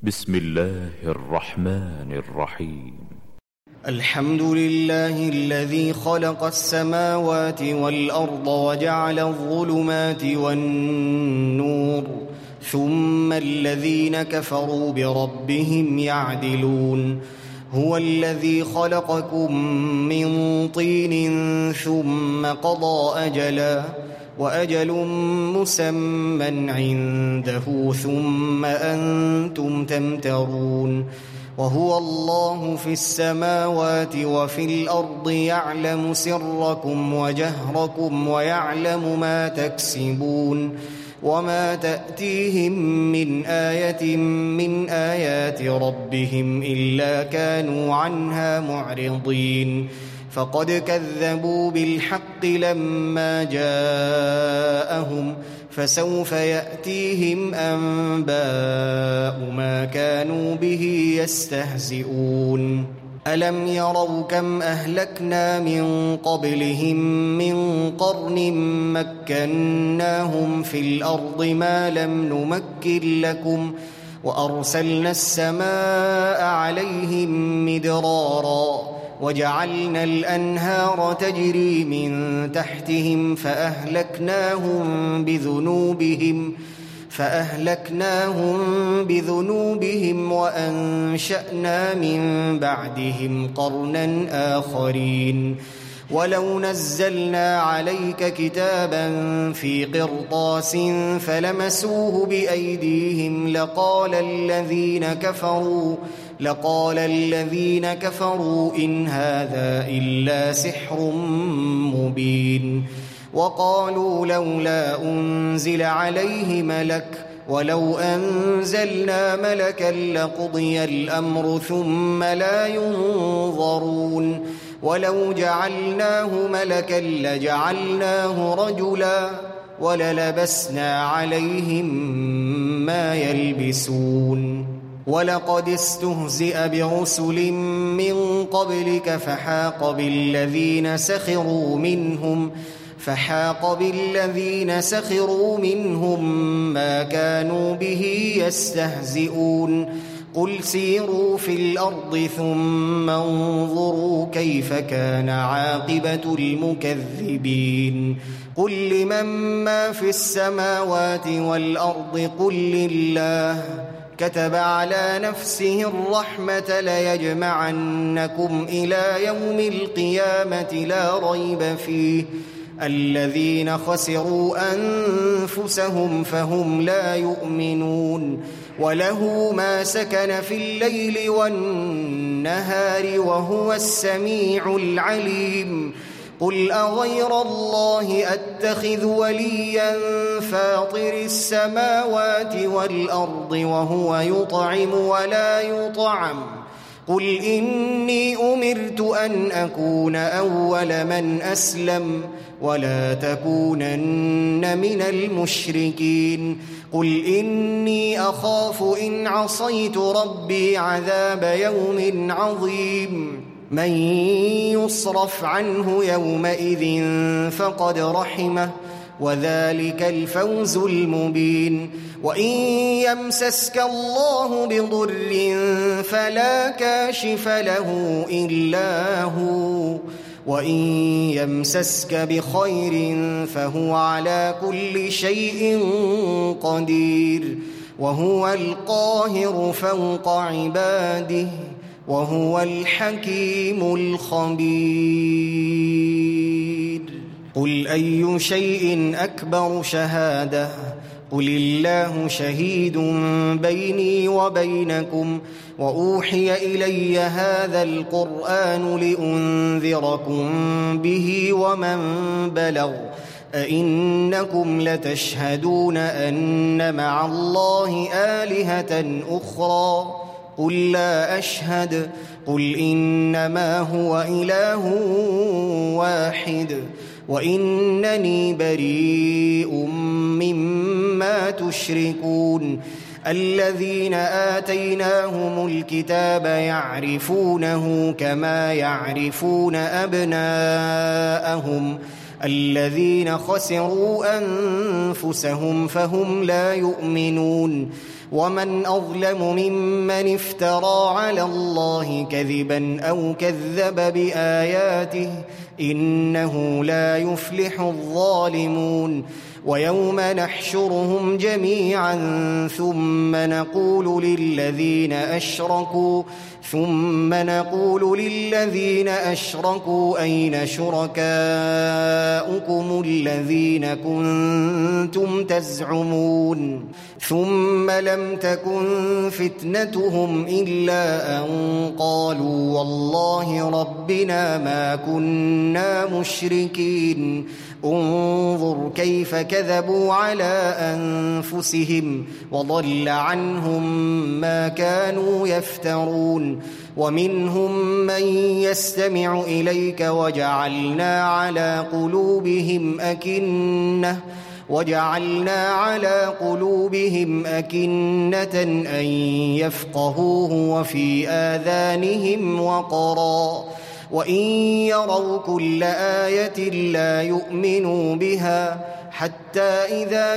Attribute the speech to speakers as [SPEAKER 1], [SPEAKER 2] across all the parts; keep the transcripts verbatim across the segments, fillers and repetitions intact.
[SPEAKER 1] بسم الله الرحمن الرحيم.
[SPEAKER 2] الحمد لله الذي خلق السماوات والأرض وجعل الظلمات والنور ثم الذين كفروا بربهم يعدلون. هو الذي خلقكم من طين ثم قضى أجلا وأجل مسمى عنده ثم أنتم تمترون. وهو الله في السماوات وفي الأرض يعلم سركم وجهركم ويعلم ما تكسبون. وما تأتيهم من آية من آيات ربهم إلا كانوا عنها معرضين. فقد كذبوا بالحق لما جاءهم فسوف يأتيهم أنباء ما كانوا به يستهزئون. ألم يروا كم أهلكنا من قبلهم من قرن مكناهم في الأرض ما لم نمكن لكم وأرسلنا السماء عليهم مدرارا وجعلنا الأنهار تجري من تحتهم فأهلكناهم بذنوبهم فأهلكناهم بذنوبهم وأنشأنا من بعدهم قرنا آخرين. ولو نزلنا عليك كتابا في قرطاس فلمسوه بأيديهم لقال الذين كفروا لقال الذين كفروا إن هذا إلا سحر مبين. وقالوا لولا أنزل عليه ملك ولو أنزلنا ملكا لقضي الأمر ثم لا ينظرون. ولو جعلناه ملكا لجعلناه رجلا وللبسنا عليهم ما يلبسون. ولقد استهزئ برسل من قبلك فحاق بالذين سخروا منهم فحاق بالذين سخروا منهم ما كانوا به يستهزئون. قل سيروا في الأرض ثم انظروا كيف كان عاقبة المكذبين. قل لمن ما في السماوات والأرض قل لله كتب على نفسه الرحمة ليجمعنكم إلى يوم القيامة لا ريب فيه. الذين خسروا أنفسهم فهم لا يؤمنون. وله ما سكن في الليل والنهار وهو السميع العليم. قل أغير الله أتخذ وليا فاطر السماوات والأرض وهو يطعم ولا يطعم. قل إني أمرت أن أكون أول من أسلم ولا تكونن من المشركين. قل إني أخاف إن عصيت ربي عذاب يوم عظيم. من يصرف عنه يومئذ فقد رحمه وذلك الفوز المبين. وإن يمسسك الله بضر فلا كاشف له إلا هو وإن يمسسك بخير فهو على كل شيء قدير. وهو القاهر فوق عباده وهو الحكيم الخبير. قل أي شيء أكبر شهادة قل الله شهيد بيني وبينكم وأوحي إلي هذا القرآن لأنذركم به ومن بلغ. أئنكم لتشهدون أن مع الله آلهة أخرى قل لا أشهد قل إنما هو إله واحد وإنني بريء مما تشركون. الذين آتيناهم الكتاب يعرفونه كما يعرفون أبناءهم الذين خسروا أنفسهم فهم لا يؤمنون. ومن أظلم ممن افترى على الله كذبا أو كذب بآياته إنه لا يفلح الظالمون ويوم نحشرهم جميعا ثم نقول للذين أشركوا ثم نقول للذين أشركوا أين شركاؤكم الذين كنتم تزعمون ثم لم تكن فتنتهم إلا أن قالوا والله ربنا ما كنا مشركين انظر كيف كذبوا على أنفسهم وضل عنهم ما كانوا يفترون ومنهم من يستمع إليك وجعلنا على قلوبهم أكنة وجعلنا على قلوبهم أكنة أن يفقهوه وفي آذانهم وقرا وإن يروا كل آية لا يؤمنوا بها حتى إذا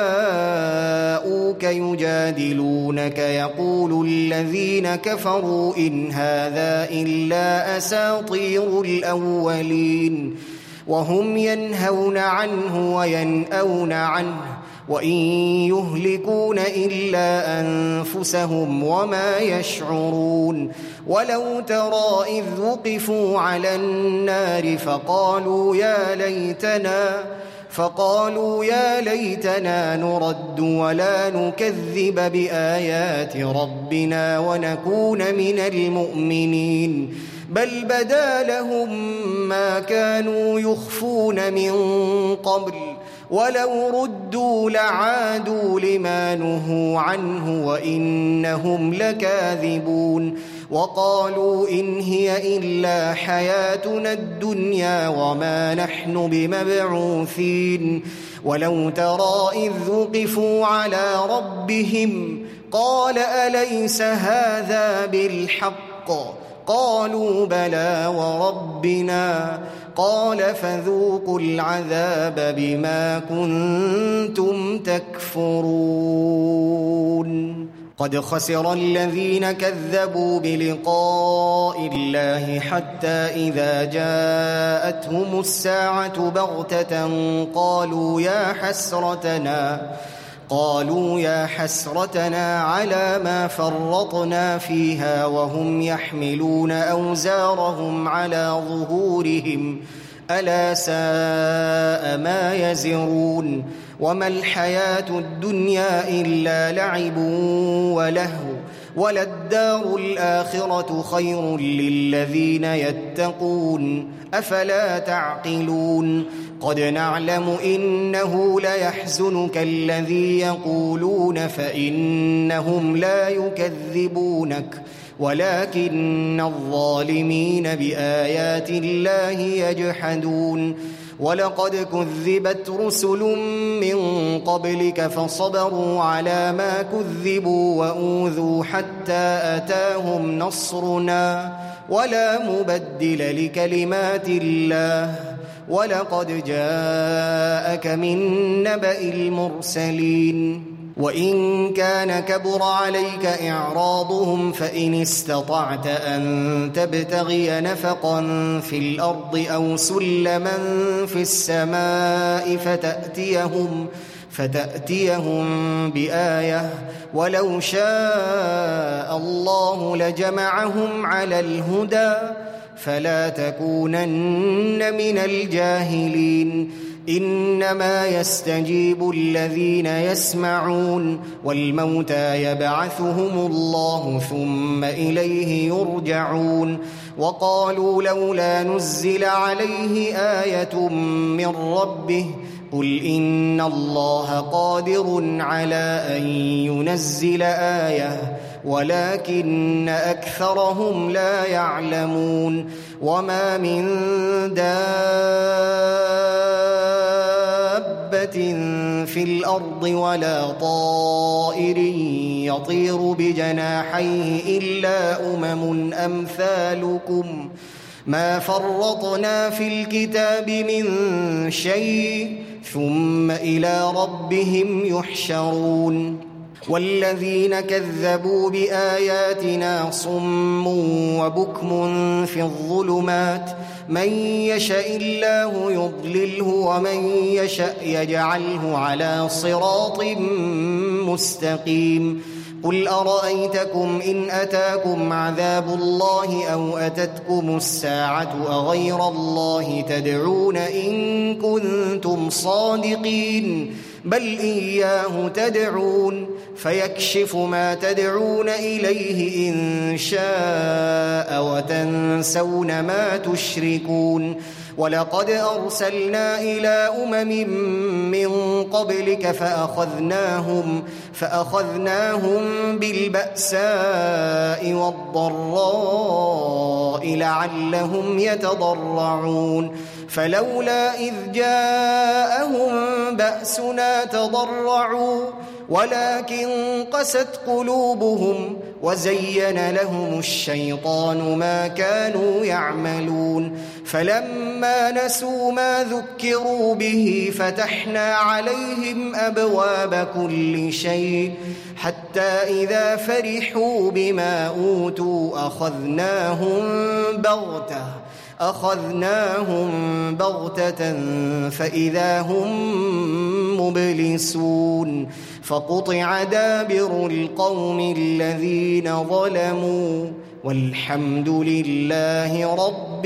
[SPEAKER 2] جاءوك يجادلونك يقول الذين كفروا إن هذا إلا أساطير الأولين وهم ينهون عنه وينأون عنه وإن يهلكون إلا أنفسهم وما يشعرون ولو ترى إذ وقفوا على النار فقالوا يا ليتنا فقالوا يا ليتنا نرد ولا نكذب بآيات ربنا ونكون من المؤمنين بل بدا لهم ما كانوا يخفون من قبل ولو ردوا لعادوا لما نهوا عنه وإنهم لكاذبون وقالوا إن هي إلا حياتنا الدنيا وما نحن بمبعوثين ولو ترى إذ وقفوا على ربهم قال أليس هذا بالحق قالوا بلى وربنا قال فذوقوا العذاب بما كنتم تكفرون قد خسر الذين كذبوا بلقاء الله حتى إذا جاءتهم الساعة بغتة قالوا يا حسرتنا قالوا يا حسرتنا على ما فرطنا فيها وهم يحملون أوزارهم على ظهورهم ألا ساء ما يزرون وما الحياة الدنيا إلا لعب ولهو وللدار الآخرة خير للذين يتقون أفلا تعقلون قد نعلم إنه ليحزنك الذي يقولون فإنهم لا يكذبونك ولكن الظالمين بآيات الله يجحدون ولقد كذبت رسل من قبلك فصبروا على ما كذبوا وأوذوا حتى أتاهم نصرنا ولا مبدل لكلمات الله ولقد جاءك من نبأ المرسلين وإن كان كبر عليك إعراضهم فإن استطعت أن تبتغي نفقا في الأرض أو سلما في السماء فتأتيهم فتأتيهم بآية ولو شاء الله لجمعهم على الهدى فلا تكونن من الجاهلين إنما يستجيب الذين يسمعون والموتى يبعثهم الله ثم إليه يرجعون وقالوا لولا نزل عليه آية من ربه قل إن الله قادر على أن ينزل آية ولكن أكثرهم لا يعلمون وما من دابة في الأرض ولا طائر يطير بجناحيه إلا أمم أمثالكم ما فرطنا في الكتاب من شيء ثم إلى ربهم يحشرون والذين كذبوا بآياتنا صم وبكم في الظلمات من يشاء الله يضلله ومن يشاء يجعله على صراط مستقيم قل أرأيتكم إن أتاكم عذاب الله أو أتتكم الساعة أغير الله تدعون إن كنتم صادقين بل إياه تدعون فيكشف ما تدعون إليه إن شاء وتنسون ما تشركون ولقد أرسلنا إلى أمم من قبلك فأخذناهم فأخذناهم بالبأساء والضراء لعلهم يتضرعون فلولا إذ جاءهم بأسنا تضرعوا ولكن قست قلوبهم وزين لهم الشيطان ما كانوا يعملون فلما نسوا ما ذكروا به فتحنا عليهم أبواب كل شيء حتى إذا فرحوا بما أوتوا أخذناهم بغتة أخذناهم بغتة فإذا هم مبلسون فقطع دابر القوم الذين ظلموا والحمد لله رب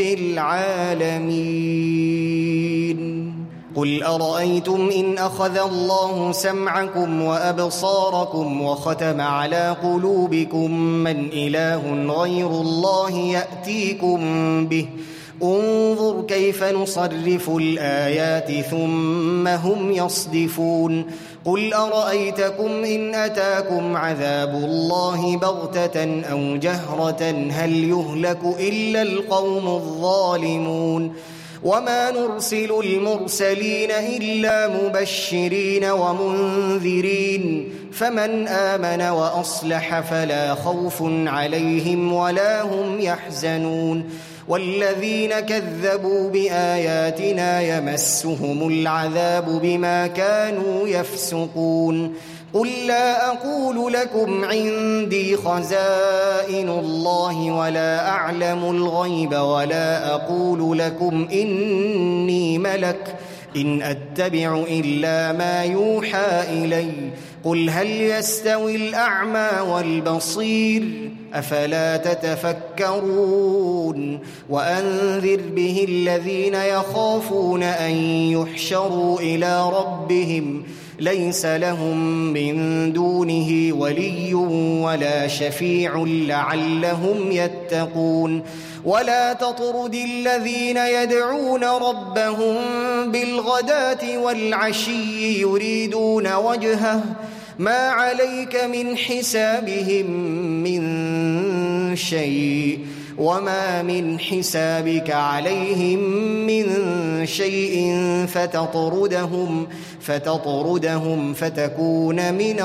[SPEAKER 2] العالمين قل أرأيتم إن أخذ الله سمعكم وأبصاركم وختم على قلوبكم من إله غير الله يأتيكم به انظر كيف نصرف الآيات ثم هم يصدفون قل أرأيتكم إن أتاكم عذاب الله بغتة أو جهرة هل يهلك إلا القوم الظالمون وما نرسل المرسلين إلا مبشرين ومنذرين فمن آمن وأصلح فلا خوف عليهم ولا هم يحزنون والذين كذبوا بآياتنا يمسهم العذاب بما كانوا يفسقون قل لا أقول لكم عندي خزائن الله ولا أعلم الغيب ولا أقول لكم إني ملك إن أتبع إلا ما يوحى إلي قل هل يستوي الأعمى والبصير أفلا تتفكرون وأنذر به الذين يخافون أن يحشروا إلى ربهم ليس لهم من دونه ولي ولا شفيع لعلهم يتقون ولا تطرد الذين يدعون ربهم بالغداة والعشي يريدون وجهه ما عليك من حسابهم من شيء وما من حسابك عليهم من شيء فتطردهم فتطردهم فتكون من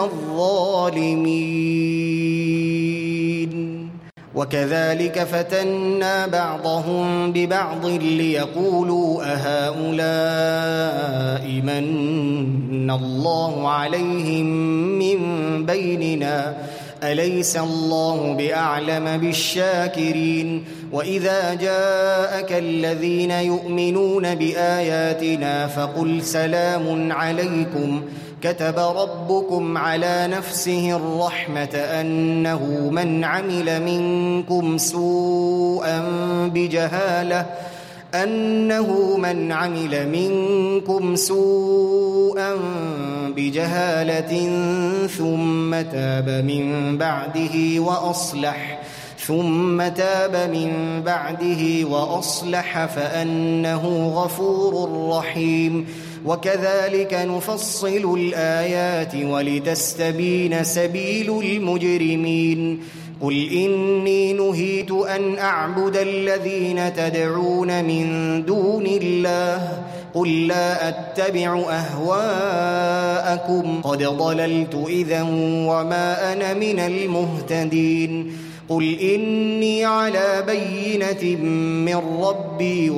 [SPEAKER 2] الظالمين وكذلك فتنا بعضهم ببعض ليقولوا أهؤلاء من الله عليهم من بيننا أليس الله بأعلم بالشاكرين وإذا جاءك الذين يؤمنون بآياتنا فقل سلام عليكم كتب ربكم على نفسه الرحمة أنه من عمل منكم سوءا بجهالة أنه من عمل منكم سوءا بجهالة ثم تاب من بعده وأصلح ثم تاب من بعده وأصلح فأنه غفور رحيم وكذلك نفصل الآيات ولتستبين سبيل المجرمين قل إني نهيت أن أعبد الذين تدعون من دون الله قل لا أتبع أهواءكم قد ضللت إذا وما أنا من المهتدين قل إني على بينة من ربي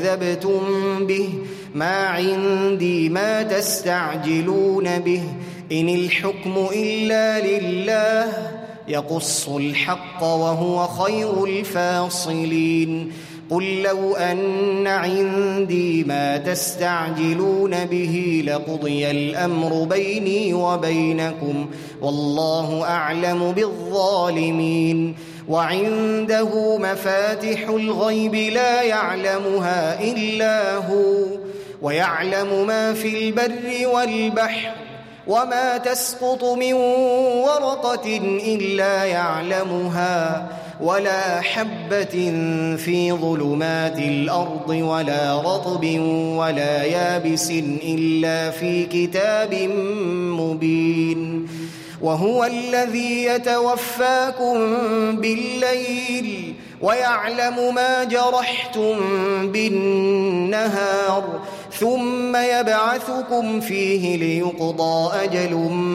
[SPEAKER 2] وكذبتم به ما عندي ما تستعجلون به إن الحكم إلا لله يقص الحق وهو خير الفاصلين قل لو أن عندي ما تستعجلون به لقضي الأمر بيني وبينكم والله أعلم بالظالمين وعنده مفاتح الغيب لا يعلمها إلا هو ويعلم ما في البر والبحر وما تسقط من ورقة إلا يعلمها ولا حبة في ظلمات الأرض ولا رطب ولا يابس إلا في كتاب مبين وهو الذي يتوفاكم بالليل ويعلم ما جرحتم بالنهار ثم يبعثكم فيه ليقضى أجل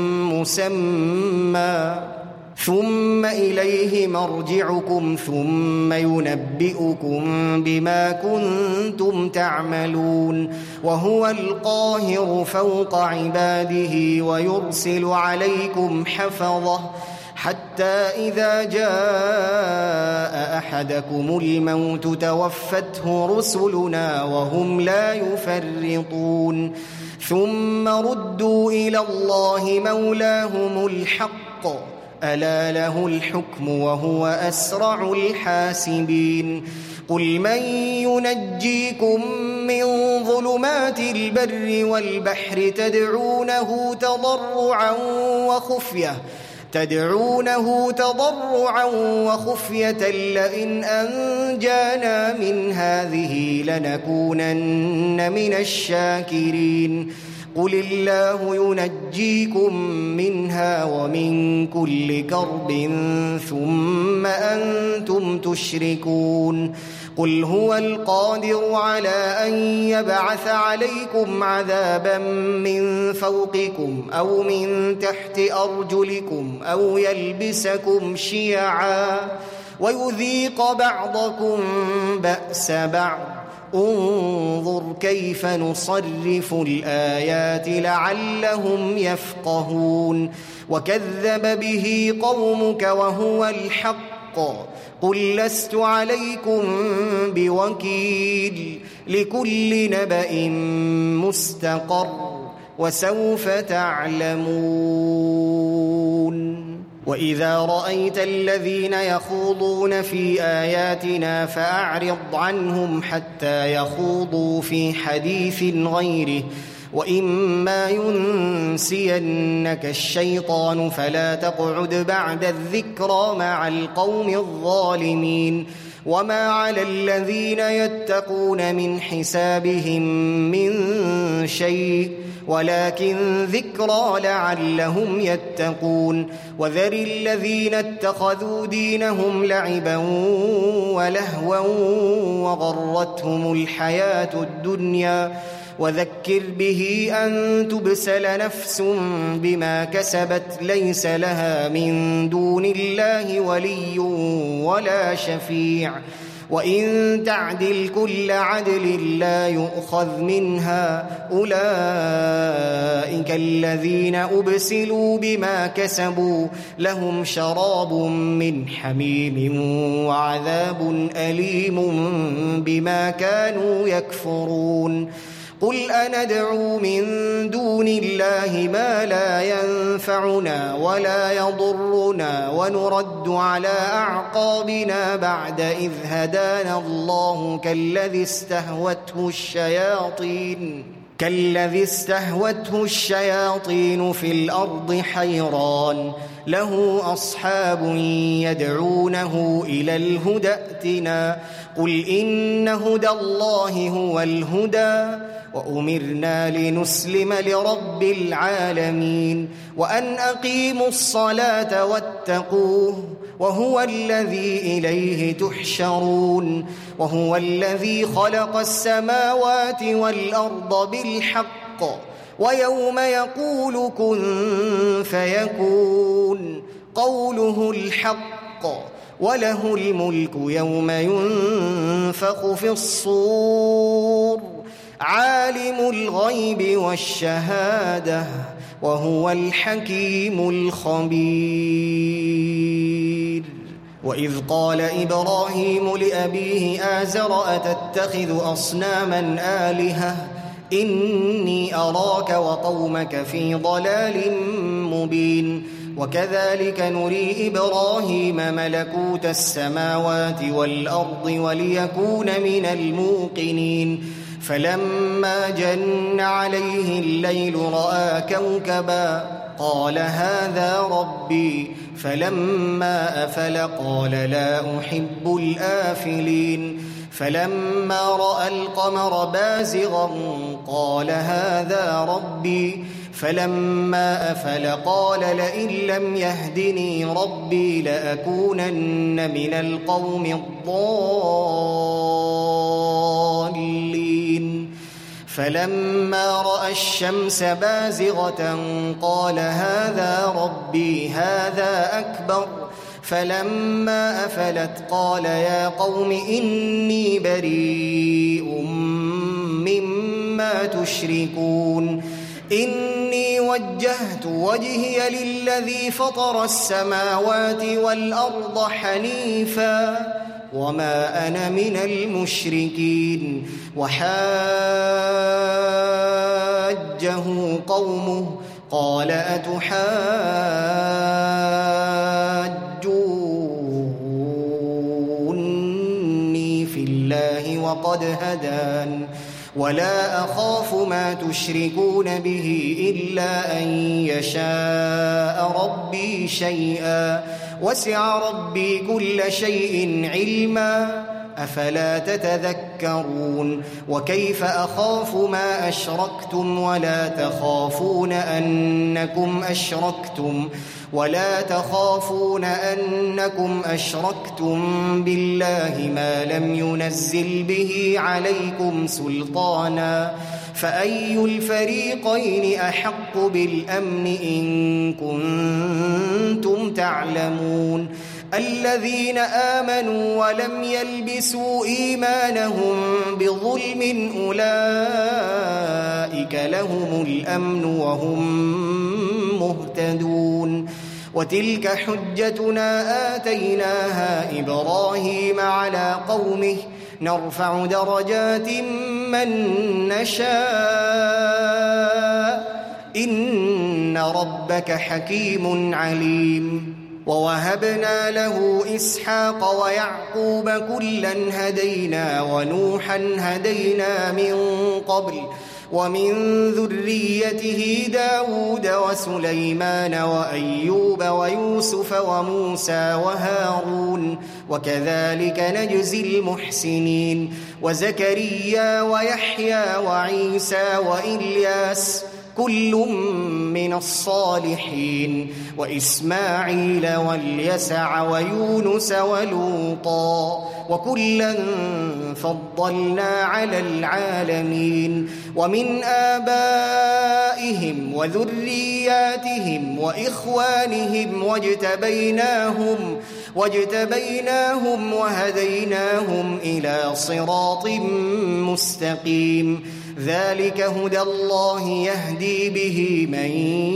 [SPEAKER 2] مسمى ثم إليه مرجعكم ثم ينبئكم بما كنتم تعملون وهو القاهر فوق عباده ويرسل عليكم حفظة حتى إذا جاء أحدكم الموت توفته رسلنا وهم لا يفرطون ثم ردوا إلى الله مولاهم الحق ألا له الحكم وهو أسرع الحاسبين قل من ينجيكم من ظلمات البر والبحر تدعونه تضرعا وخفية تدعونه تضرعا وخفية لئن أنجانا من هذه لنكونن من الشاكرين قل الله ينجيكم منها ومن كل كرب ثم أنتم تشركون قل هو القادر على أن يبعث عليكم عذابا من فوقكم أو من تحت أرجلكم أو يلبسكم شيعا ويذيق بعضكم بأس بعض انظر كيف نصرف الآيات لعلهم يفقهون وكذب به قومك وهو الحق قل لست عليكم بوكيل لكل نبأ مستقر وسوف تعلمون وإذا رأيت الذين يخوضون في آياتنا فأعرض عنهم حتى يخوضوا في حديث غيره وإما ينسينك الشيطان فلا تقعد بعد الذكرى مع القوم الظالمين وما على الذين يتقون من حسابهم من شيء ولكن ذكرى لعلهم يتقون وذر الذين اتخذوا دينهم لعبا ولهوا وغرتهم الحياة الدنيا وذكر به أن تبسل نفس بما كسبت ليس لها من دون الله ولي ولا شفيع وإن تعدل كل عدل لا يؤخذ منها أولئك الذين أبسلوا بما كسبوا لهم شراب من حميم وعذاب أليم بما كانوا يكفرون قل أندعو من دون الله ما لا ينفعنا ولا يضرنا ونرد على أعقابنا بعد إذ هدانا الله كالذي استهوته الشياطين كالذي استهوته الشياطين في الأرض حيران له أصحاب يدعونه إلى الهدى ائتنا قل إن هدى الله هو الهدى وأمرنا لنسلم لرب العالمين وأن أقيموا الصلاة واتقوه وهو الذي إليه تحشرون وهو الذي خلق السماوات والأرض بالحق ويوم يقول كن فيكون قوله الحق وله الملك يوم ينفخ في الصور عالم الغيب والشهادة وهو الحكيم الخبير. وإذ قال إبراهيم لأبيه آزر أتتخذ أصناما آلهة إني أراك وقومك في ضلال مبين. وكذلك نري إبراهيم ملكوت السماوات والأرض وليكون من الموقنين. فلما جن عليه الليل رأى كوكبا قال هذا ربي فلما أفل قال لا أحب الآفلين. فلما رأى القمر بازغا قال هذا ربي فلما أفل قال لئن لم يهدني ربي لأكونن من القوم الضالين. فلما رأى الشمس بازغة قال هذا ربي هذا أكبر فلما أفلت قال يا قوم إني بريء مما تشركون إني وجهت وجهي للذي فطر السماوات والأرض حنيفا وما أنا من المشركين. وحاجه قومه قال أتحاجوني في الله وقد هدان ولا أخاف ما تشركون به إلا أن يشاء ربي شيئا وسع ربي كل شيء علما أفلا تتذكرون. وكيف أخاف ما أشركتم ولا تخافون أنكم أشركتم ولا تخافون أنكم أشركتم بالله ما لم ينزل به عليكم سلطانا فأي الفريقين أحق بالأمن إن كنتم تعلمون. الذين آمنوا ولم يلبسوا إيمانهم بظلم أولئك لهم الأمن وهم مهتدون. وتلك حجتنا آتيناها إبراهيم على قومه نرفع درجات من نشاء إن ربك حكيم عليم. ووهبنا له إسحاق ويعقوب كلا هدينا ونوحا هدينا من قبل ومن ذريته داود وسليمان وأيوب ويوسف وموسى وهارون وكذلك نجزي المحسنين. وزكريا ويحيى وعيسى وإلياس كل من الصالحين وإسماعيل واليسع ويونس ولوطا وكلا فضلنا على العالمين. ومن آبائهم وذرياتهم وإخوانهم واجتبيناهم واجتبيناهم وهديناهم إلى صراط مستقيم. ذلك هدى الله يهدي به من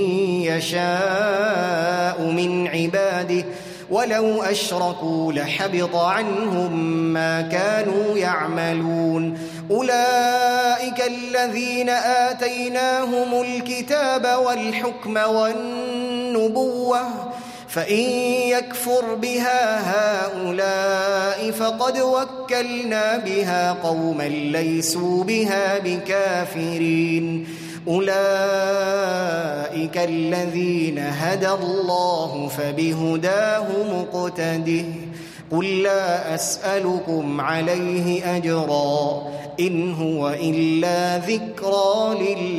[SPEAKER 2] يشاء من عباده ولو أشركوا لحبط عنهم ما كانوا يعملون. أولئك الذين آتيناهم الكتاب والحكم والنبوة فإن يكفر بها هؤلاء فقد وكلنا بها قوما ليسوا بها بكافرين. أولئك الذين هدى الله فبهداه مقتده قل لا أسألكم عليه أجرا إن هو إلا ذكرى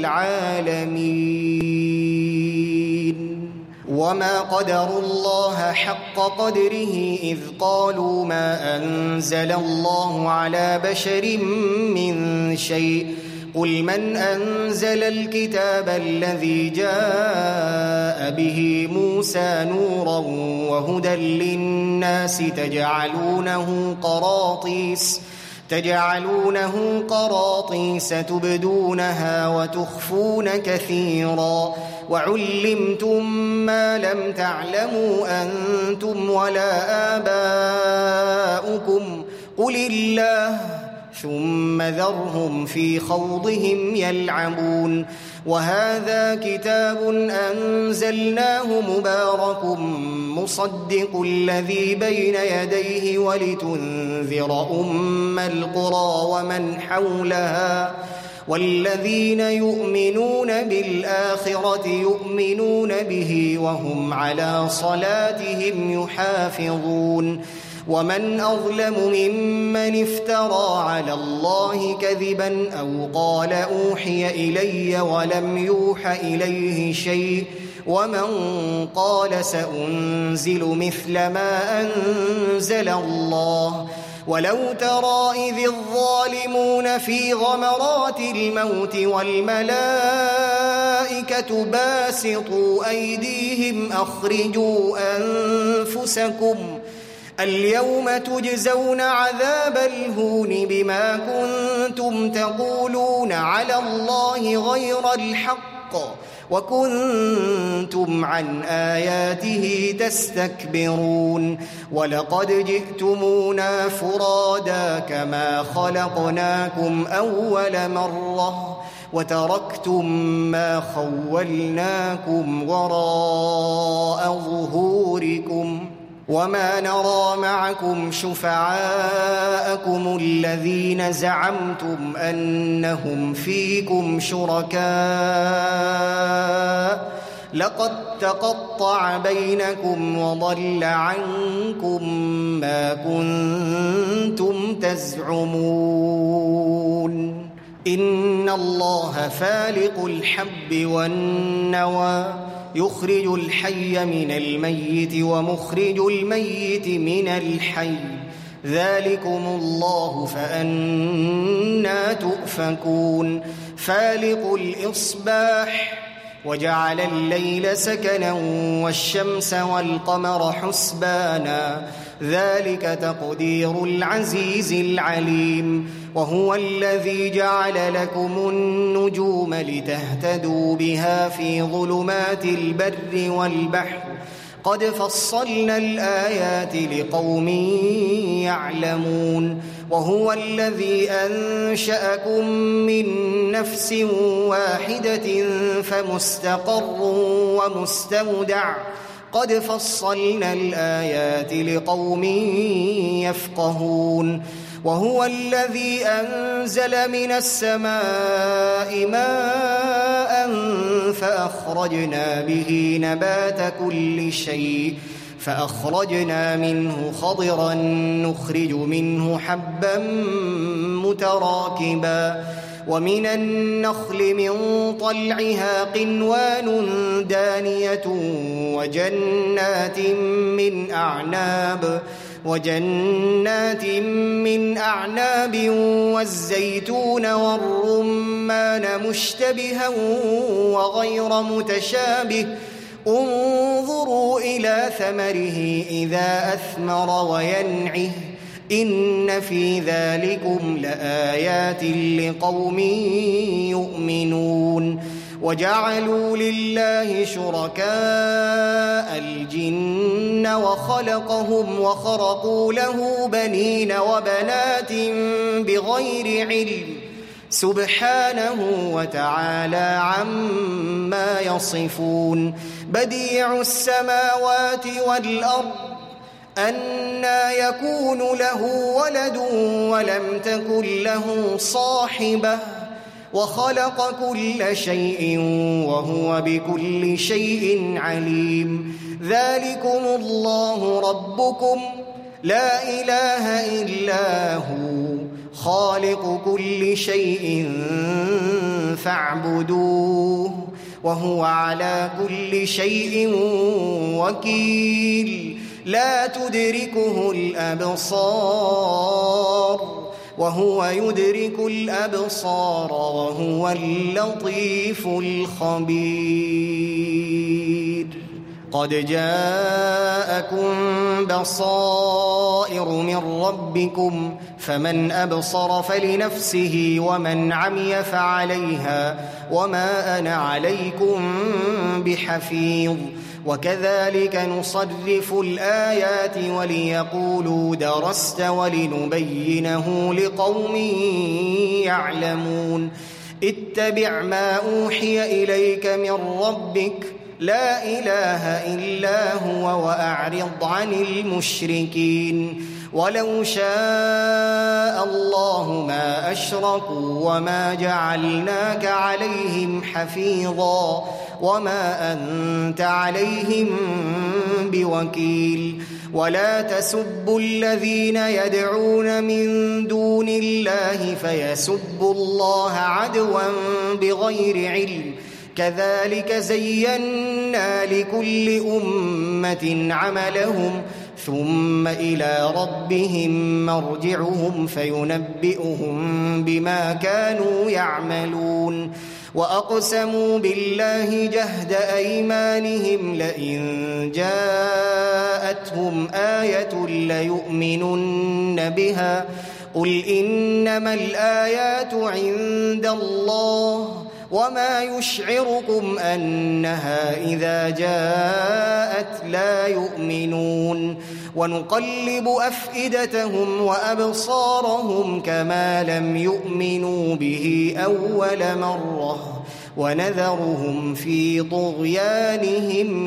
[SPEAKER 2] للعالمين. وما قدروا الله حق قدره إذ قالوا ما أنزل الله على بشر من شيء قل من أنزل الكتاب الذي جاء به موسى نورا وهدى للناس تجعلونه قراطيس تجعلونه قراطيس تبدونها وتخفون كثيرا وعلمتم ما لم تعلموا أنتم ولا آباؤكم قل الله ثم ذرهم في خوضهم يلعبون وهذا كتاب أنزلناه مبارك مصدق الذي بين يديه ولتنذر أم القرى ومن حولها والذين يؤمنون بالآخرة يؤمنون به وهم على صلاتهم يحافظون ومن أظلم ممن افترى على الله كذبا أو قال أوحي إلي ولم يوح إليه شيء ومن قال سأنزل مثل ما أنزل الله ولو ترى إذ الظالمون في غمرات الموت والملائكة باسطوا أيديهم أخرجوا أنفسكم اليوم تجزون عذاب الهون بما كنتم تقولون على الله غير الحق وكنتم عن آياته تستكبرون ولقد جئتمونا فرادا كما خلقناكم أول مرة وتركتم ما خولناكم وراء ظهوركم وما نرى معكم شفعاءكم الذين زعمتم أنهم فيكم شركاء لقد تقطع بينكم وضل عنكم ما كنتم تزعمون إن الله فالق الحب والنوى يخرج الحي من الميت ومخرج الميت من الحي ذلكم الله فأنى تؤفكون فالق الإصباح وجعل الليل سكنا والشمس والقمر حسبانا ذلك تقدير العزيز العليم وهو الذي جعل لكم النجوم لتهتدوا بها في ظلمات البر والبحر قد فصلنا الآيات لقوم يعلمون وهو الذي أنشأكم من نفس واحدة فمستقر ومستودع قد فصلنا الآيات لقوم يفقهون وهو الذي أنزل من السماء ماء فأخرجنا به نبات كل شيء فأخرجنا منه خضرا نخرج منه حبا متراكبا ومن النخل من طلعها قنوان دانية وجنات من أعناب وجنات من أعناب والزيتون والرمان مشتبها وغير متشابه انظروا إلى ثمره إذا أثمر وينعه إن في ذلكم لآيات لقوم يؤمنون وجعلوا لله شركاء الجن وخلقهم وخرقوا له بنين وبنات بغير علم سبحانه وتعالى عما يصفون بديع السماوات والأرض أنى يكون له ولد ولم تكن له صاحبة وخلق كل شيء وهو بكل شيء عليم ذلكم الله ربكم لا إله إلا هو خالق كل شيء فاعبدوه وهو على كل شيء وكيل لا تدركه الأبصار وهو يدرك الأبصار وهو اللطيف الخبير قد جاءكم بصائر من ربكم فمن أبصر فلنفسه ومن عمي فعليها وما أنا عليكم بحفيظ وكذلك نصرف الآيات وليقولوا درست ولنبينه لقوم يعلمون اتبع ما أوحي إليك من ربك لا إله إلا هو وأعرض عن المشركين ولو شاء الله ما أشركوا وما جعلناك عليهم حفيظا وما أنت عليهم بوكيل ولا تسبوا الذين يدعون من دون الله فيسبوا الله عدوا بغير علم كذلك زينا لكل أمة عملهم ثم إلى ربهم مرجعهم فينبئهم بما كانوا يعملون وأقسموا بالله جهد أيمانهم لئن جاءتهم آية ليؤمنن بها قل إنما الآيات عند الله وما يشعركم أنها إذا جاءت لا يؤمنون ونقلب أفئدتهم وأبصارهم كما لم يؤمنوا به أول مرة ونذرهم في طغيانهم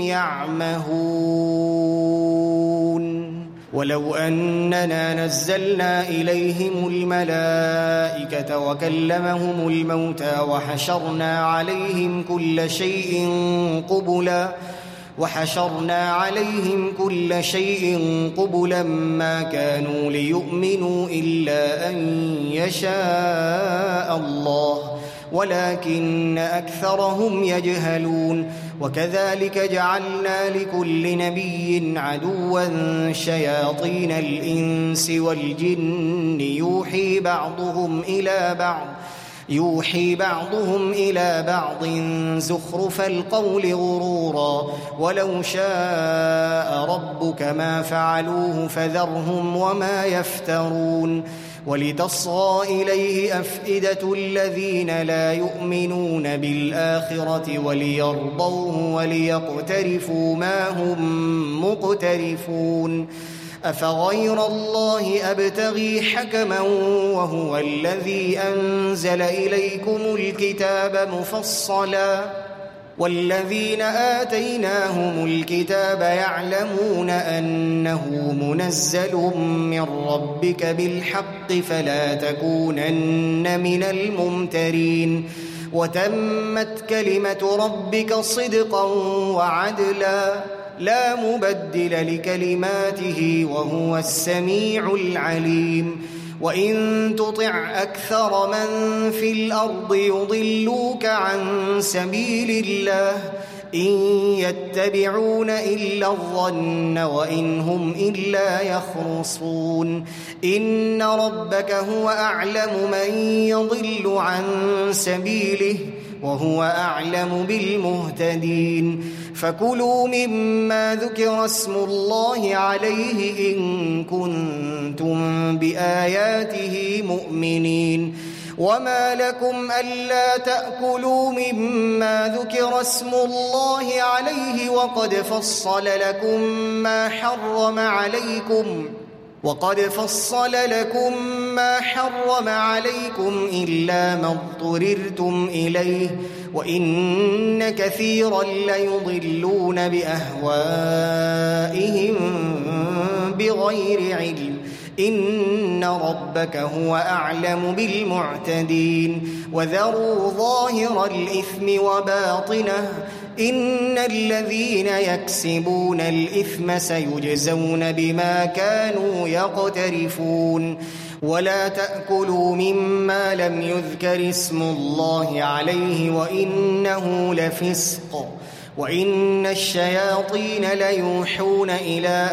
[SPEAKER 2] يعمهون ولو أننا نزلنا إليهم الملائكة وكلمهم الموتى وحشرنا عليهم كل شيء قبلا وحشرنا عليهم كل شيء قبلا ما كانوا ليؤمنوا إلا أن يشاء الله ولكن أكثرهم يجهلون وكذلك جعلنا لكل نبي عدوا شياطين الإنس والجن يوحي بعضهم إلى بعض يوحي بعضهم إلى بعض زخرف القول غرورا ولو شاء ربك ما فعلوه فذرهم وما يفترون ولتصغى إليه أفئدة الذين لا يؤمنون بالآخرة وليرضوه وليقترفوا ما هم مقترفون أفغير الله أبتغي حكما وهو الذي أنزل إليكم الكتاب مفصلا والذين آتيناهم الكتاب يعلمون أنه منزل من ربك بالحق فلا تكونن من الممترين وتمت كلمة ربك صدقا وعدلا لا مبدل لكلماته وهو السميع العليم وإن تطع أكثر من في الأرض يضلوك عن سبيل الله إن يتبعون إلا الظن وإن هم إلا يخرصون إن ربك هو أعلم من يضل عن سبيله وهو أعلم بالمهتدين فكلوا مما ذكر اسم الله عليه إن كنتم بآياته مؤمنين وما لكم ألا تأكلوا مما ذكر اسم الله عليه وقد فصل لكم ما حرم عليكم وقد فصل لكم ما حرم عليكم إلا ما اضطررتم إليه وإن كثيرا ليضلون بأهوائهم بغير علم إن ربك هو أعلم بالمعتدين وذروا ظاهر الإثم وباطنه إن الذين يكسبون الإثم سيجزون بما كانوا يقترفون ولا تأكلوا مما لم يذكر اسم الله عليه وإنه لفسق وإن الشياطين ليوحون إلى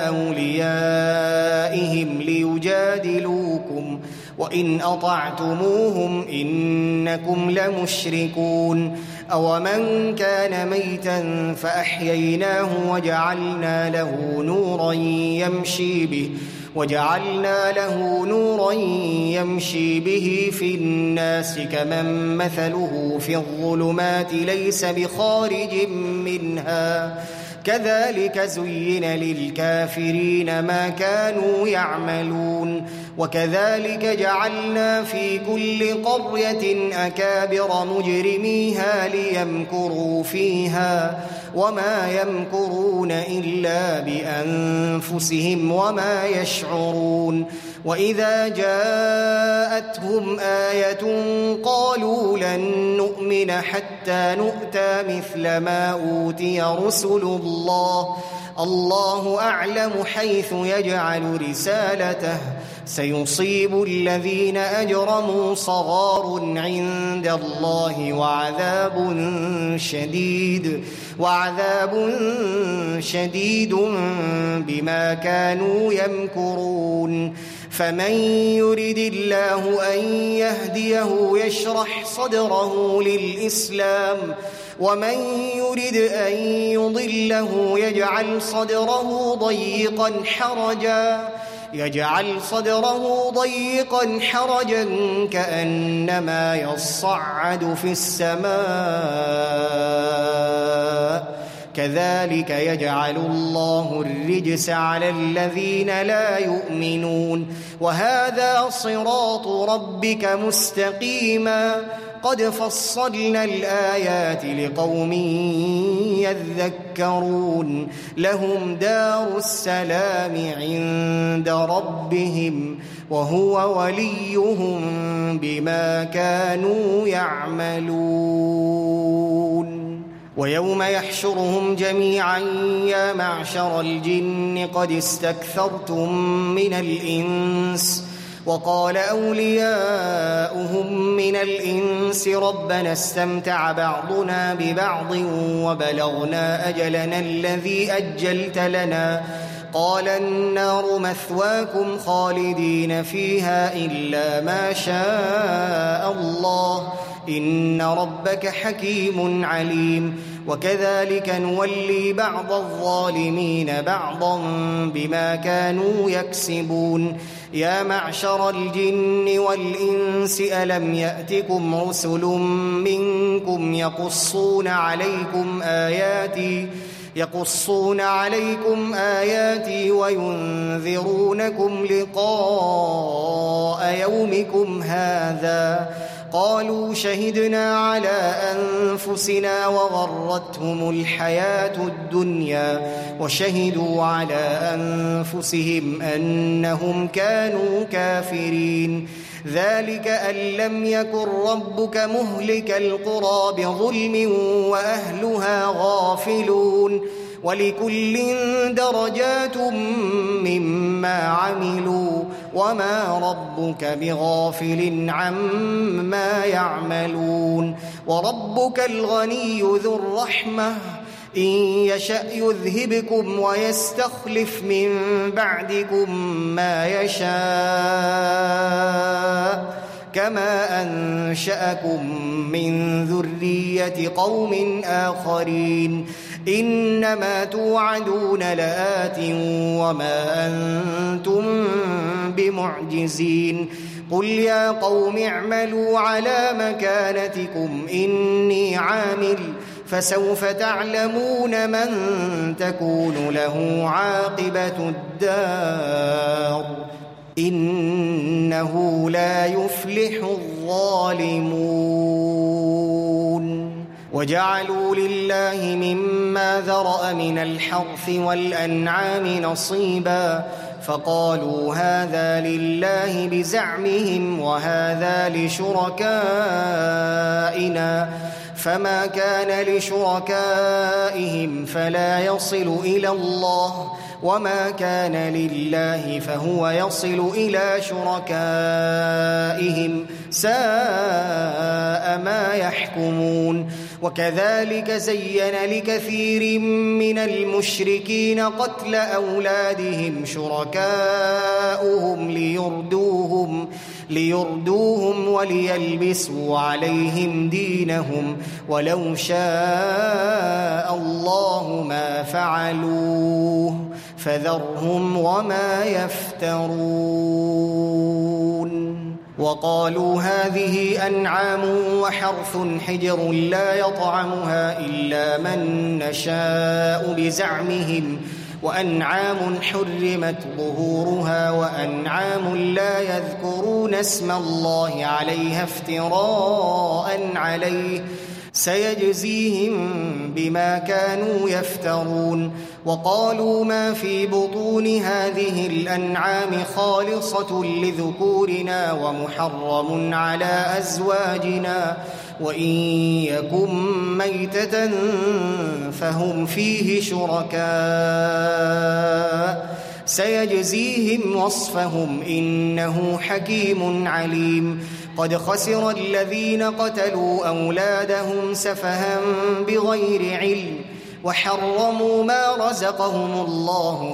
[SPEAKER 2] أوليائهم ليجادلوكم وإن أطعتموهم إنكم لمشركون أومن كان ميتا فأحييناه وجعلنا له نورا يمشي به وجعلنا له نورا يمشي به في الناس كمن مثله في الظلمات ليس بخارج منها كذلك زين للكافرين ما كانوا يعملون وكذلك جعلنا في كل قرية أكابر مجرميها ليمكروا فيها وما يمكرون إلا بأنفسهم وما يشعرون وإذا جاءتهم آية قالوا لن نؤمن حتى نؤتى مثل ما أوتي رسل الله الله أعلم حيث يجعل رسالته سيصيب الذين أجرموا صغار عند الله وعذاب شديد وعذاب شديد بما كانوا يمكرون فمن يرد الله أن يهديه يشرح صدره للإسلام ومن يرد أن يضله يجعل صدره ضيقا حرجا يجعل صدره ضيقا حرجا كأنما يصعد في السماء كذلك يجعل الله الرجس على الذين لا يؤمنون وهذا صراط ربك مستقيما قد فصلنا الآيات لقوم يذكرون لهم دار السلام عند ربهم وهو وليهم بما كانوا يعملون ويوم يحشرهم جميعا يا معشر الجن قد استكثرتم من الإنس وقال أولياؤهم من الإنس ربنا استمتع بعضنا ببعض وبلغنا أجلنا الذي أجلت لنا قال النار مثواكم خالدين فيها إلا ما شاء الله إن ربك حكيم عليم وكذلك نولي بعض الظالمين بعضا بما كانوا يكسبون يا معشر الجن والإنس ألم يأتكم رسل منكم يقصون عليكم آياتي يقصون عليكم آياتي وينذرونكم لقاء يومكم هذا قالوا شهدنا على أنفسنا وغرتهم الحياة الدنيا وشهدوا على أنفسهم أنهم كانوا كافرين ذلك أن لم يكن ربك مهلك القرى بظلم وأهلها غافلون ولكل درجات مما عملوا وما ربك بغافل عما يعملون وربك الغني ذو الرحمة إن يشأ يذهبكم ويستخلف من بعدكم ما يشاء كما أنشأكم من ذرية قوم آخرين إنما توعدون لآت وما أنتم بمعجزين قل يا قوم اعملوا على مكانتكم إني عامل فسوف تعلمون من تكون له عاقبة الدار إنه لا يفلح الظالمون وجعلوا لله مما ذرأ من الحرث والأنعام نصيبا فقالوا هذا لله بزعمهم وهذا لشركائنا فما كان لشركائهم فلا يصل إلى الله وما كان لله فهو يصل إلى شركائهم ساء ما يحكمون وكذلك زين لكثير من المشركين قتل أولادهم شركاؤهم ليردوهم ليردوهم وليلبسوا عليهم دينهم ولو شاء الله ما فعلوه فذرهم وما يفترون. وقالوا هذه أنعام وحرث حجر لا يطعمها إلا من نشاء بزعمهم وأنعام حرمت ظهورها وأنعام لا يذكرون اسم الله عليها افتراء عليه سيجزيهم بما كانوا يفترون. وقالوا ما في بطون هذه الأنعام خالصة لذكورنا ومحرم على أزواجنا وإن يكن ميتة فهم فيه شركاء سيجزيهم وصفهم إنه حكيم عليم. قد خسر الذين قتلوا أولادهم سفها بغير علم وحرموا ما رزقهم الله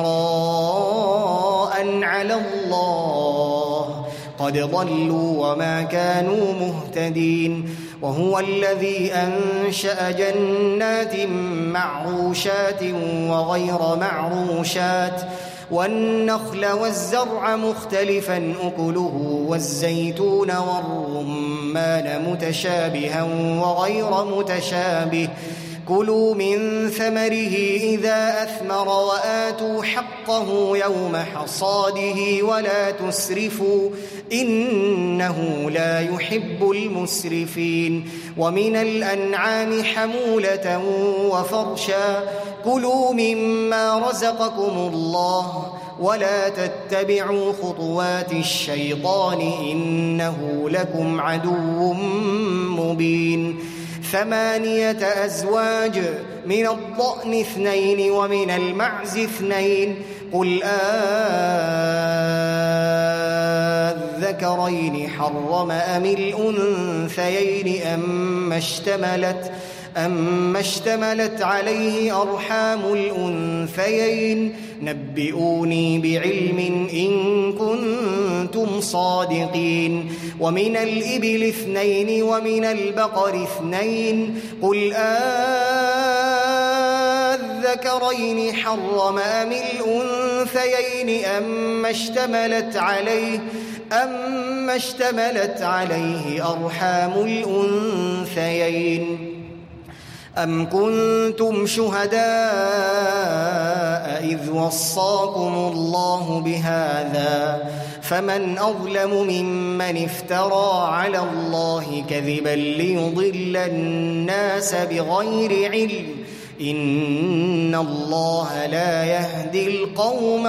[SPEAKER 2] افتراء على الله قد ضلوا وما كانوا مهتدين. وهو الذي أنشأ جنات معروشات وغير معروشات والنخل والزرع مختلفا أكله والزيتون والرمان متشابها وغير متشابه كلوا من ثمره إذا أثمر وآتوا حقه يوم حصاده ولا تسرفوا إنه لا يحب المسرفين. ومن الأنعام حمولة وفرشا كلوا مما رزقكم الله ولا تتبعوا خطوات الشيطان إنه لكم عدو مبين. ثمانية أزواج من الضأن اثنين ومن المعز اثنين قل أذكرين حرم أم الأنثيين أما اشتملت أما اشتملت عليه أرحام الأنثيين نبئوني بعلم إن كنتم صادقين. ومن الإبل اثنين ومن البقر اثنين قل أذكرين حرم أم الأنثيين أما اشتملت عليه أما اشتملت عليه أرحام الأنثيين أم كنتم شهداء إذ وصاكم الله بهذا فمن أظلم ممن افترى على الله كذبا ليضل الناس بغير علم إن الله لا يهدي القوم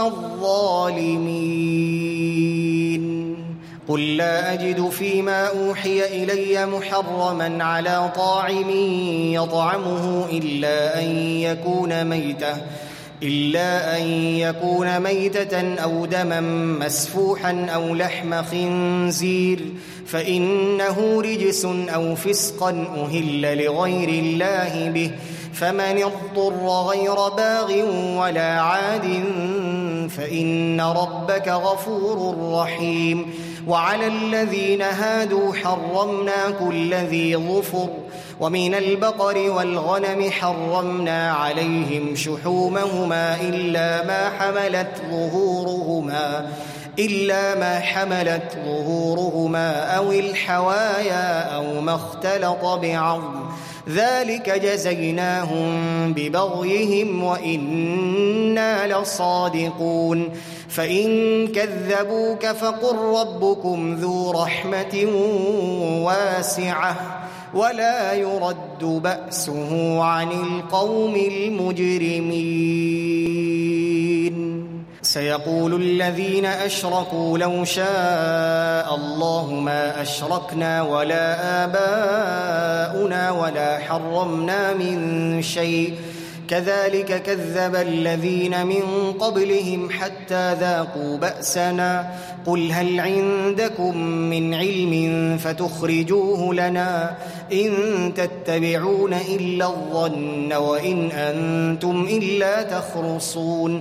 [SPEAKER 2] الظالمين. قل لا أجد فيما أوحي إلي محرما على طاعم يطعمه إلا أن يكون ميتة إلا أن يكون ميتة أو دما مسفوحا أو لحم خنزير فإنه رجس أو فسقا أهل لغير الله به فمن اضطر غير باغ ولا عاد فإن ربك غفور رحيم. وعلى الذين هادوا حرمنا كل ذي ظفر ومن البقر والغنم حرمنا عليهم شحومهما إلا ما حملت ظهورهما إلا ما حملت ظهورهما أو الحوايا أو ما اختلط بعظم ذلك جزيناهم ببغيهم وإنا لصادقون. فإن كذبوك فقل ربكم ذو رحمة واسعة ولا يرد بأسه عن القوم المجرمين. سيقول الذين أشركوا لو شاء الله ما أشركنا ولا آباؤنا ولا حرمنا من شيء كذلك كذب الذين من قبلهم حتى ذاقوا بأسنا قل هل عندكم من علم فتخرجوه لنا إن تتبعون إلا الظن وإن أنتم إلا تخرصون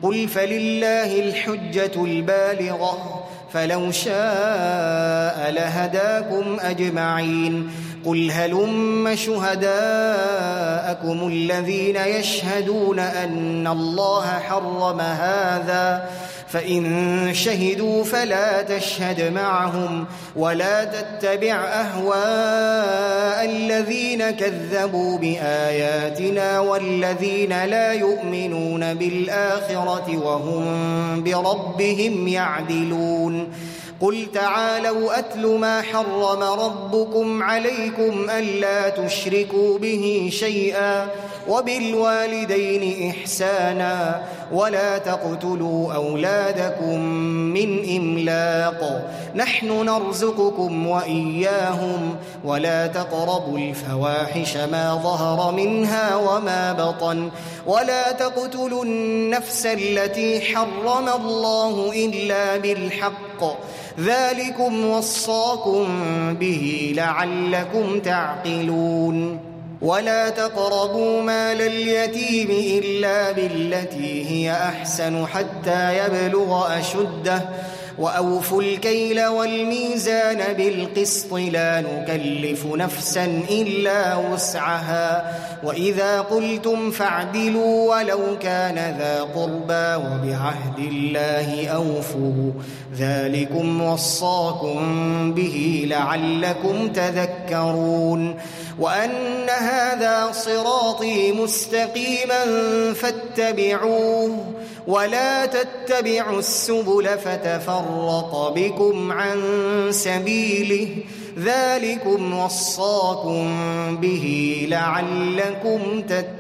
[SPEAKER 2] قل فلله الحجة البالغة فلو شاء لهداكم أجمعين قل هلم شهداءكم الذين يشهدون أن الله حرم هذا فإن شهدوا فلا تشهد معهم ولا تتبع أهواء الذين كذبوا بآياتنا والذين لا يؤمنون بالآخرة وهم بربهم يعدلون قل تعالوا أتل ما حرم ربكم عليكم ألا تشركوا به شيئا وبالوالدين إحسانا ولا تقتلوا أولادكم من إملاق نحن نرزقكم وإياهم ولا تقربوا الفواحش ما ظهر منها وما بطن ولا تقتلوا النفس التي حرم الله إلا بالحق ذلكم وصاكم به لعلكم تعقلون ولا تقربوا مال اليتيم إلا بالتي هي أحسن حتى يبلغ أشده وأوفوا الكيل والميزان بالقسط لا نكلف نفسا إلا وسعها وإذا قلتم فاعدلوا ولو كان ذا قربى وبعهد الله أوفوا ذلكم وصاكم به لعلكم تذكرون وأن هذا صراطي مستقيما فاتبعوه ولا تتبعوا السبل فتفرق بكم عن سبيله ذلكم وصاكم به لعلكم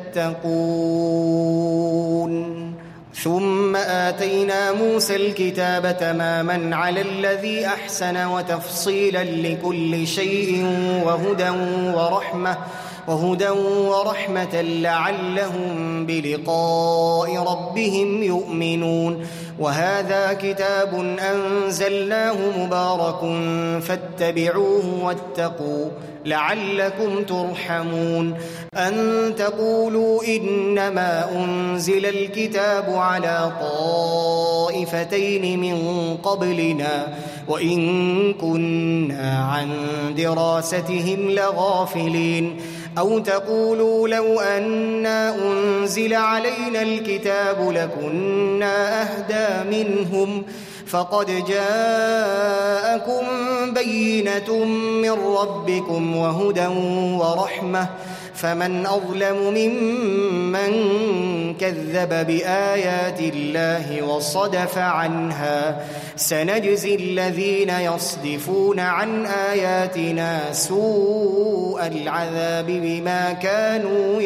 [SPEAKER 2] تتقون ثم آتينا موسى الكتاب تماما على الذي أحسن وتفصيلا لكل شيء وهدى ورحمة وهدى ورحمة لعلهم بلقاء ربهم يؤمنون وهذا كتاب أنزلناه مبارك فاتبعوه واتقوا لعلكم ترحمون أن تقولوا إنما أنزل الكتاب على طائفتين من قبلنا وإن كنا عن دراستهم لغافلين أو تقولوا لو أنا أنزل علينا الكتاب لكنا أهدى منهم فقد جاءكم بينة من ربكم وهدى ورحمة فمن أظلم ممن كذب بآيات الله وصدف عنها سنجزي الذين يصدفون عن آياتنا سوء العذاب بما كانوا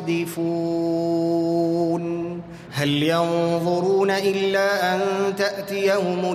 [SPEAKER 2] يصدفون هل ينظرون إلا أن تأتيهم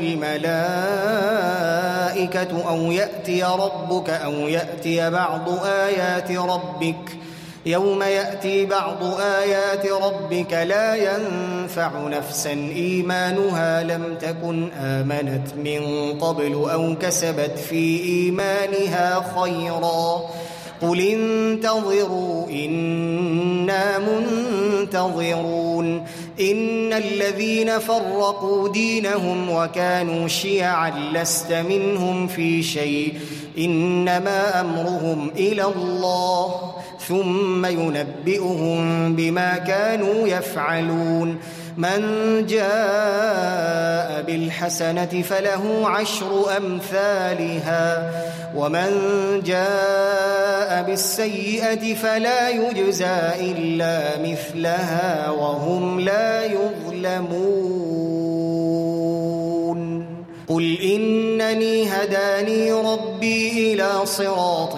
[SPEAKER 2] الملائكة أو يأتي ربك أو يأتي بعض آيات ربك يوم يأتي بعض آيات ربك لا ينفع نفسا إيمانها لم تكن آمنت من قبل أو كسبت في إيمانها خيرا قل انتظروا إنا منتظرون إن الذين فرقوا دينهم وكانوا شيعا لست منهم في شيء إنما أمرهم إلى الله ثم ينبئهم بما كانوا يفعلون من جاء بالحسنة فله عشر أمثالها ومن جاء بالسيئة فلا يجزى إلا مثلها وهم لا يظلمون قل إنني هداني ربي إلى صراط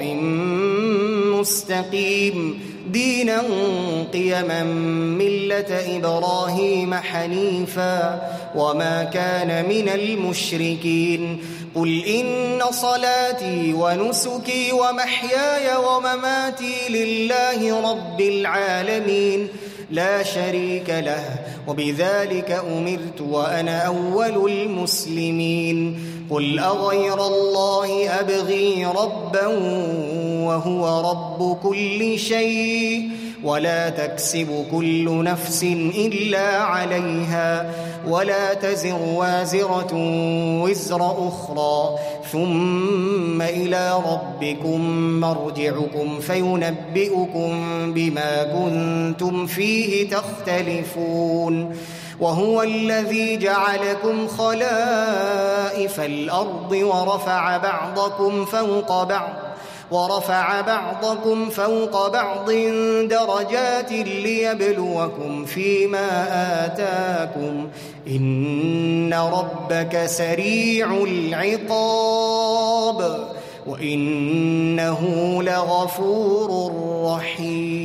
[SPEAKER 2] مستقيم دينا قيما ملة إبراهيم حنيفا وما كان من المشركين قل إن صلاتي ونسكي ومحياي ومماتي لله رب العالمين لا شريك له وبذلك أمرت وأنا أول المسلمين قل أغير الله أبغي ربا وهو رب كل شيء ولا تكسب كل نفس إلا عليها ولا تزر وازرة وزر أخرى ثم إلى ربكم مرجعكم فينبئكم بما كنتم فيه تختلفون وهو الذي جعلكم خلائف الأرض ورفع بعضكم فوق بعض ورفع بعضكم فوق بعض درجات ليبلوكم فيما آتاكم إن ربك سريع العقاب وإنه لغفور رحيم.